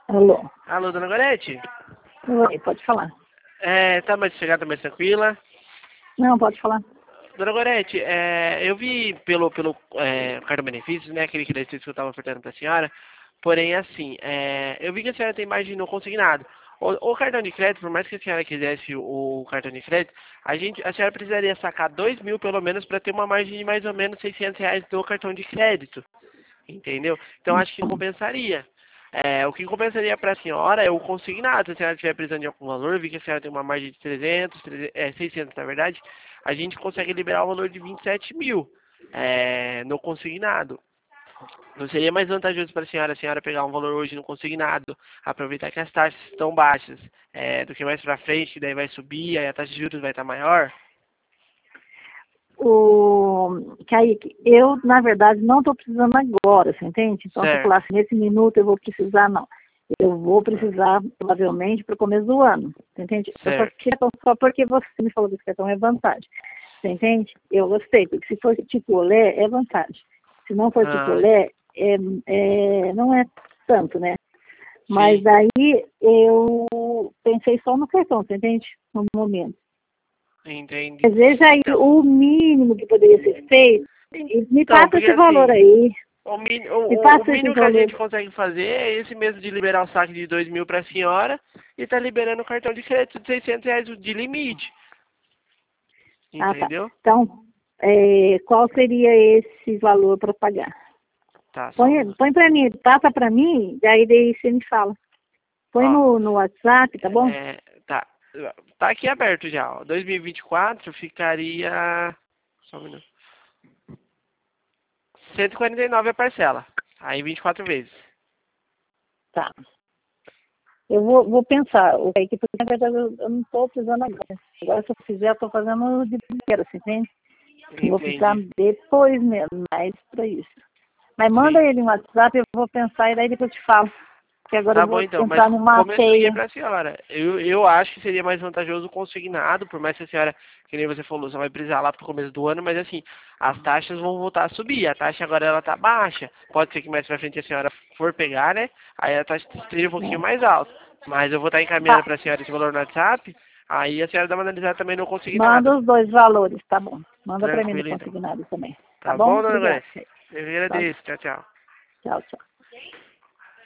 Alô? Alô, dona Gorete? Oi, pode falar. Tá mais chegada, mais tranquila? Não, pode falar. Dona Gorete, eu vi pelo cartão benefícios, né, aquele que eu estava ofertando para a senhora, porém, assim, eu vi que a senhora tem margem no consignado. O cartão de crédito, por mais que a senhora quisesse o cartão de crédito, a senhora precisaria sacar 2.000 pelo menos para ter uma margem de mais ou menos R$ 600 do cartão de crédito, entendeu? Então, acho que compensaria. O que compensaria para a senhora é o consignado. Se a senhora estiver precisando de algum valor, eu vi que a senhora tem uma margem de 600 na verdade, a gente consegue liberar o valor de 27.000 no consignado. Não seria mais vantajoso para a senhora pegar um valor hoje no consignado, aproveitar que as taxas estão baixas, do que mais para frente, que daí vai subir, aí a taxa de juros vai estar maior? Kaique, eu, na verdade, não estou precisando agora, você entende? Então, se eu Certo, falasse nesse minuto eu vou precisar, não. Eu vou precisar, provavelmente, para o começo do ano, você entende? Eu só certo. queria, só porque você me falou desse cartão é vantagem, você entende? Eu gostei, porque se for tipo olé, é vantagem. Se não for tipo Ah, olé, não é tanto, né? Mas sim, daí eu pensei só no cartão, você entende? No momento. entendi. Veja aí Então, o mínimo que poderia ser feito. E me então, passa porque esse valor assim, aí. Me o passa esse mínimo que a valor. gente consegue fazer é esse mesmo de liberar o saque de 2.000 para a senhora e tá liberando o cartão de crédito de R$ 600 de limite. Ah, tá. Entendeu? Então, qual seria esse valor para pagar? Tá, só um minuto. Põe para mim, passa para mim, daí você me fala. Põe Ó, no WhatsApp, tá bom? tá. Tá aqui aberto já, ó. 2024 ficaria. Só um minuto. 149 a parcela. Aí 24 vezes. Tá. Eu vou pensar. Porque, na verdade, eu não estou precisando agora. Agora, se eu fizer, eu estou fazendo de primeira, você entende? Eu vou precisar Entendi. depois mesmo, mais para isso. Mas manda Sim. ele no WhatsApp, eu vou pensar e daí depois eu te falo. Porque agora eu Tá bom vou então, mas entrar numa como eu expliquei feia. pra senhora, eu acho que seria mais vantajoso o consignado, por mais que a senhora, que nem você falou, só vai precisar lá pro começo do ano, mas assim, as taxas vão voltar a subir, a taxa agora ela tá baixa, pode ser que mais pra frente a senhora for pegar, né, aí a taxa esteja um pouquinho Né? mais alta, mas eu vou estar encaminhando Tá, pra senhora esse valor no WhatsApp, aí a senhora dá uma analisada também no consignado. manda os dois valores, tá bom. Manda para mim no Tranquilo então. consignado também. Tá Tá bom? bom, dona Obrigada. Gorete? Eu Tchau, agradeço, tchau, tchau. tchau, tchau.